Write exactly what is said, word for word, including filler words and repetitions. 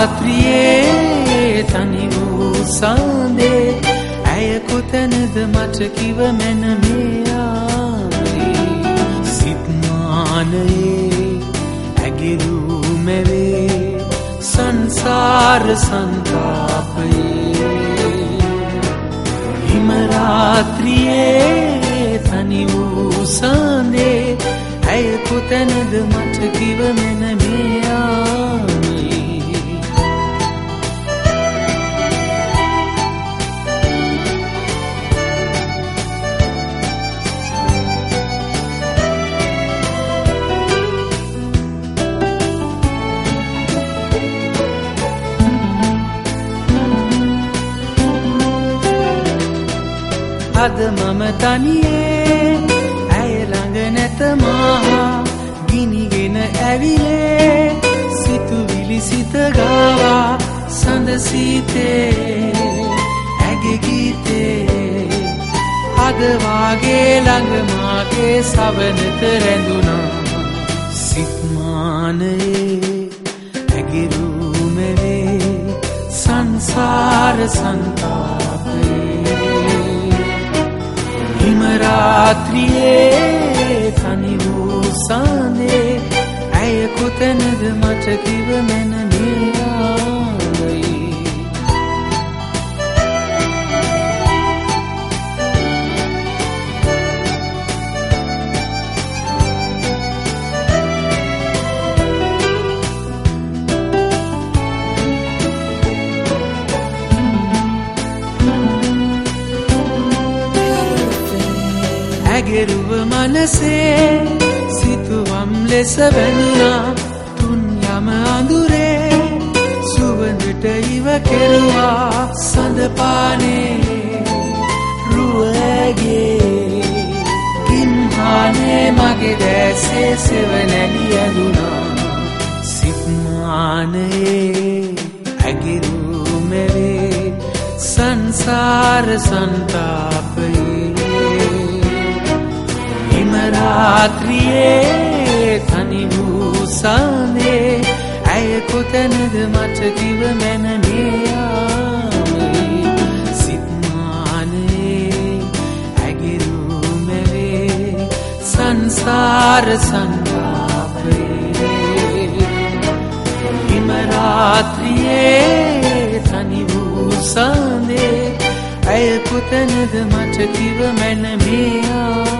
රාත්‍රියේ තනි වූ සඳේ ඇය කොතැනද මට කිව මැන මේ ආවේ සිත් මානයේ ඇගිරු මෙවේ සංසාර සංතාපයේ හිම රාත්‍රියේ තනි වූ සඳේ ඇය කොතැනද මට කිව මැන මේ ආවේ අද මම තනියේ ඇය ළඟ නැත මා ගිනිගෙන ඇවිලේ සිතුවිලි සිත ගාවා සඳ සීතේ ඇගේ ගීතේ අද වාගේ ළඟ මාගේ සවනත රැඳුණා සිත් මානයේ ඇගිරු මෙවේ සංසාර සංතාපයේ හිම රාත්‍රියේ තනි වූ සඳේ ඇය කොතැනද මට කිව මැන මේ ආවේ ඇගිරුව මනසේ සිතුවම් ලෙස වැනුණා තුන් යම අඳුරේ සුවඳට ඉව කෙරුවා සඳ පානේ රුව ඇගේ ගින්හානේ මගේ දැසේ සෙවණැලි ඇඳුණා සිත් මානයේ ඇගිරු මෙවේ සංසාර සංතාපයේ රාත්‍රියේ තනි වූ සඳේ ඇය කොතැනද මට කිව මැන මේ ආවේ සිත් මානයේ ඇගිරු මෙවේ සංසාර සංතාපයේ හිම රාත්‍රියේ තනි වූ සඳේ ඇය කොතැනද මට කිව මැන මේ ආවේ